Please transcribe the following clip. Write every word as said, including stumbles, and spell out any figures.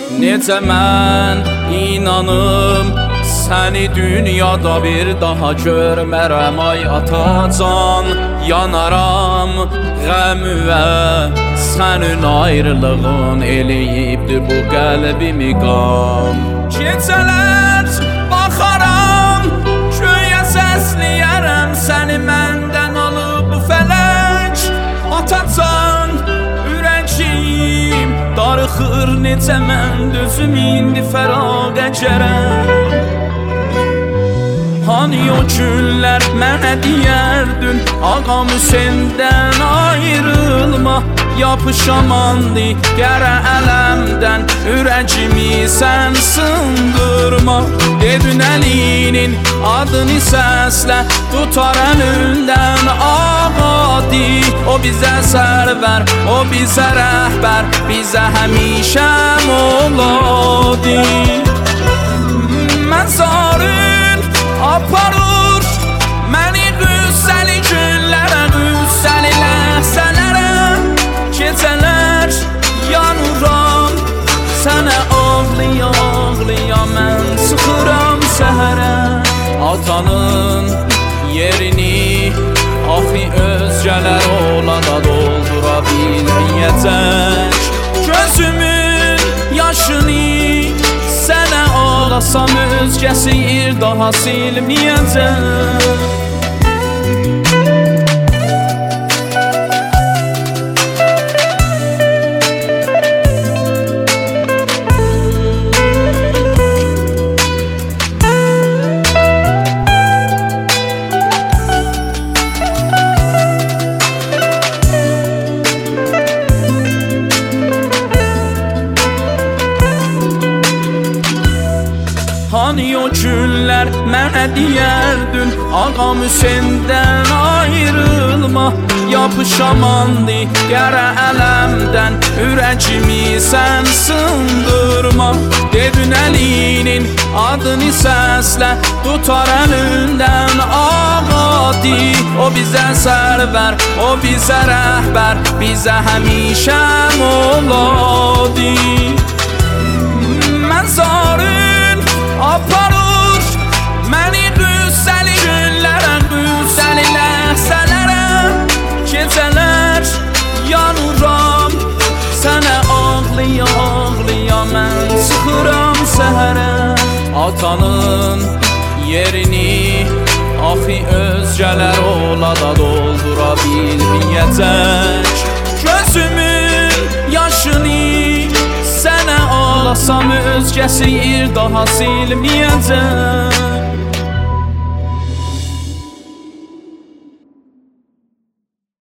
Necə mən inanım səni dünyada bir daha görmərəm ay atacan. Yanaram qəmüvə sənin ayrılığın eləyibdir bu qəlbimi qan. Gecələr baxaram göyə səsləyərəm səni məndən alıb bu fələk. Atacan ürəyim darıxır necə mən dözüm indi fəraqə gərəm. Hani o günlər mənə deyərdin ağam Hüseyndən ayrılma. Yapışamandı qərə ələmdən ürəcimi sən sındırma. Dedin əlinin adını səslə tutar əlindən ağadı. O bizə sərvər, o bizə rəhbər, bizə həmişə moladı. Məzarın aparır məni qüssəli günlərə, qüssəli ləhzələrə. Gecələr yanıram sənə ağlıya ağlıya mən çıxıram səhərə. Atanın yerini axı özgələr olada doldura bilməyəcək. Gözümün yaşını sənə ağlasam özgəsi ir daha silməyəcək. Hani o günlər mənə deyərdin ağam Hüseyndən ayrılma. Yapışamandı qərə ələmdən ürəcimi sən sındırma. Dedin əlinin adını səslə tutar əlindən ağadı. O bizə sərvər, o bizə rəhbər, bizə həmişə moladı. Məzarın aparır məni qüssəli günlərə, qüssəli ləhzələrə. Gecələr yanıram sənə ağlıya ağlıya mən çıxıram səhərə. Atanın yerini axı özgələr olada doldura bilməyəcək. Gözümün yaşını sənə ağlasam özgəsi ir daha silməyəcək.